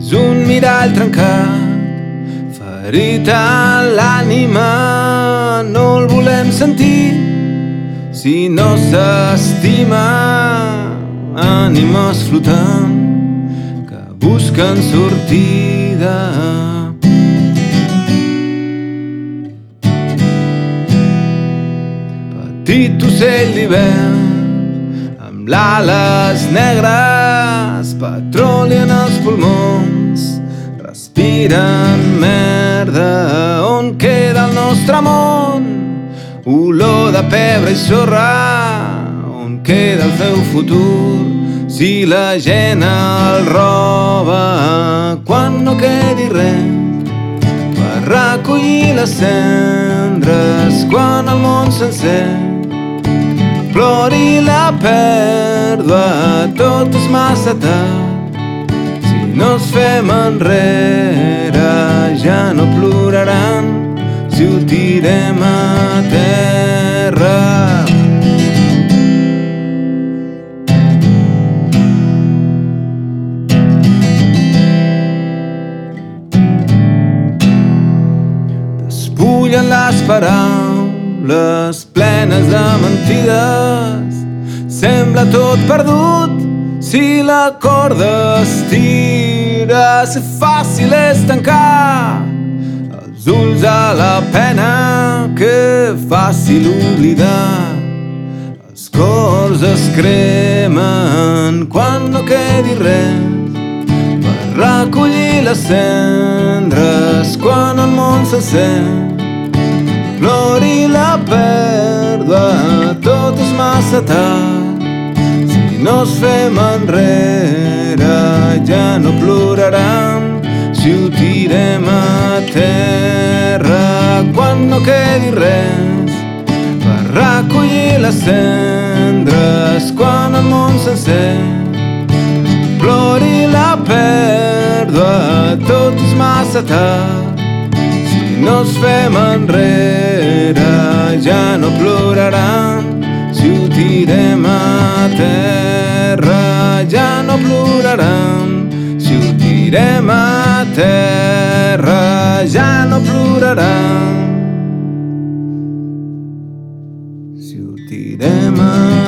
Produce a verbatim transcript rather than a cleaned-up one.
és un mirall trencat, ferit a l'ànima, no el volem sentir si no s'estima. Ànimes flotant que busquen sortida. Petit ocell d'hivern amb l'ales negres, petroli en els pulmons, respiren merda. On queda el nostre món? Olor de pebre i sorra. On queda el teu futur si la gent el roba? Quan no quedi res per recollir les cendres, quan el món sencer plori la pèrdua, tot és massa tard. Si no es fem enrere, ja no ploraran si ho tirem a terra. Despullen les paraules plenes de mentides, sembla tot perdut si la corda es tira. Si fàcil és tancar els ulls a la pena, que fàcil oblidar. Els cors es cremen quan no quedi res per recollir les cendres, quan el món sencer plori la pèrdua, tot és massa tard. Si no es fem enrere, ja no ploraran si ho tirem a terra. Quan no quedi res per recollir les cendres, quan el món sencer plori la pèrdua, tot és massa tard. No es fem enrere, ja no ploraran si ho tirem a terra. Ja no ploraran si ho tirem a terra. Ja no ploraran si ho tirem a terra.